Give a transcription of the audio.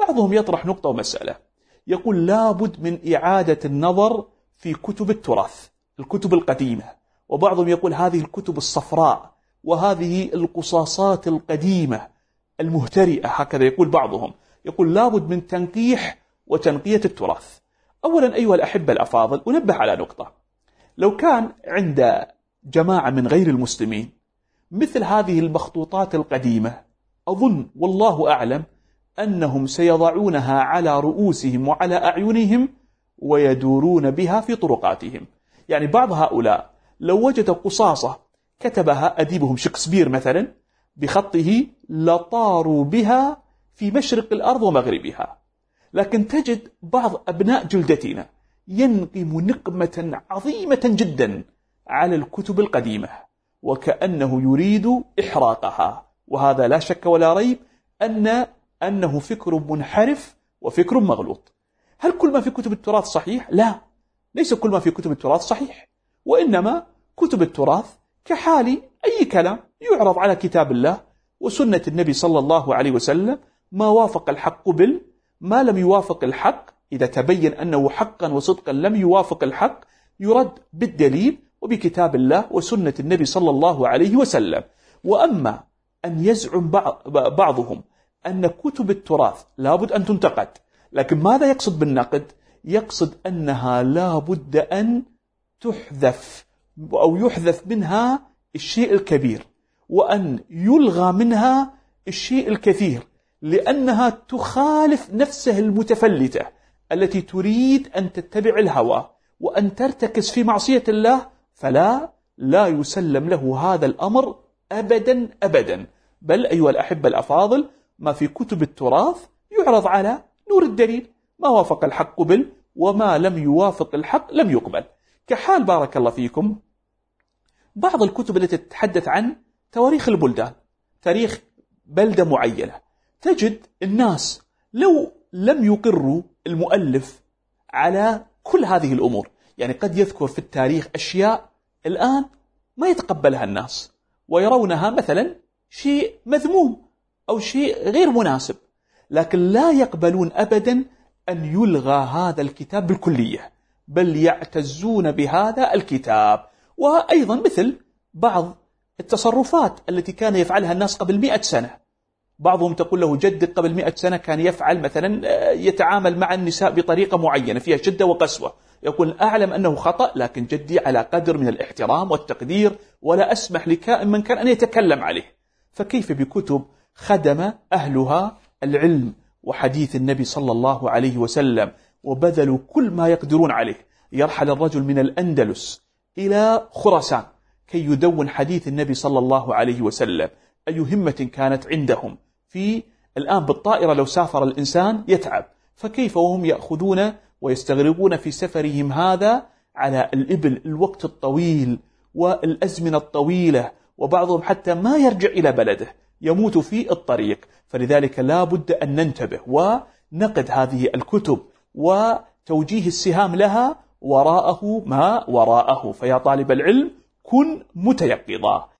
بعضهم يطرح نقطة ومسألة، يقول لابد من إعادة النظر في كتب التراث، الكتب القديمة، وبعضهم يقول هذه الكتب الصفراء وهذه القصاصات القديمة المهترئة، هكذا يقول بعضهم، يقول لابد من تنقيح وتنقية التراث. أولا أيها الأحبة الأفاضل، أنبه على نقطة، لو كان عند جماعة من غير المسلمين مثل هذه المخطوطات القديمة، أظن والله أعلم أنهم سيضعونها على رؤوسهم وعلى أعينهم ويدورون بها في طرقاتهم. يعني بعض هؤلاء لو وجد قصاصة كتبها أديبهم شكسبير مثلا بخطه لطاروا بها في مشرق الأرض ومغربها. لكن تجد بعض أبناء جلدتنا ينقم نقمة عظيمة جدا على الكتب القديمة وكأنه يريد إحراقها، وهذا لا شك ولا ريب أنه فكر منحرف وفكر مغلوط. هل كل ما في كتب التراث صحيح؟ لا، ليس كل ما في كتب التراث صحيح، وإنما كتب التراث كحال أي كلام يعرض على كتاب الله وسنة النبي صلى الله عليه وسلم، ما وافق الحق قبل، ما لم يوافق الحق إذا تبين أنه حقا وصدقا لم يوافق الحق يرد بالدليل وبكتاب الله وسنة النبي صلى الله عليه وسلم. وأما أن يزعم بعضهم أن كتب التراث لابد أن تنتقد، لكن ماذا يقصد بالنقد؟ يقصد أنها لابد أن تحذف أو يحذف منها الشيء الكبير وأن يلغى منها الشيء الكثير، لأنها تخالف نفسه المتفلتة التي تريد أن تتبع الهوى وأن ترتكز في معصية الله، لا يسلم له هذا الأمر أبدا أبدا. بل أيها الأحبة الأفاضل، ما في كتب التراث يعرض على نور الدليل، ما وافق الحق قبل وما لم يوافق الحق لم يقبل. كحال بارك الله فيكم بعض الكتب التي تتحدث عن تواريخ البلدان، تاريخ بلدة معينة، تجد الناس لو لم يقروا المؤلف على كل هذه الأمور، يعني قد يذكر في التاريخ أشياء الآن ما يتقبلها الناس ويرونها مثلا شيء مذموم أو شيء غير مناسب، لكن لا يقبلون أبدا أن يلغى هذا الكتاب بالكلية، بل يعتزون بهذا الكتاب. وأيضا مثل بعض التصرفات التي كان يفعلها الناس قبل 100 سنة، بعضهم تقول له جدك قبل 100 سنة كان يفعل مثلا يتعامل مع النساء بطريقة معينة فيها شدة وقسوة، يقول أعلم أنه خطأ لكن جدي على قدر من الاحترام والتقدير ولا أسمح لكائن من كان أن يتكلم عليه. فكيف بكتب خدم أهلها العلم وحديث النبي صلى الله عليه وسلم وبذلوا كل ما يقدرون عليه، يرحل الرجل من الأندلس إلى خراسان كي يدون حديث النبي صلى الله عليه وسلم. أي همة كانت عندهم في الآن بالطائرة لو سافر الإنسان يتعب، فكيف وهم يأخذون ويستغرقون في سفرهم هذا على الإبل الوقت الطويل والأزمنة الطويلة، وبعضهم حتى ما يرجع إلى بلده يموت في الطريق. فلذلك لا بد أن ننتبه ونقد هذه الكتب وتوجيه السهام لها وراءه ما وراءه. فيا طالب العلم كن متيقظا.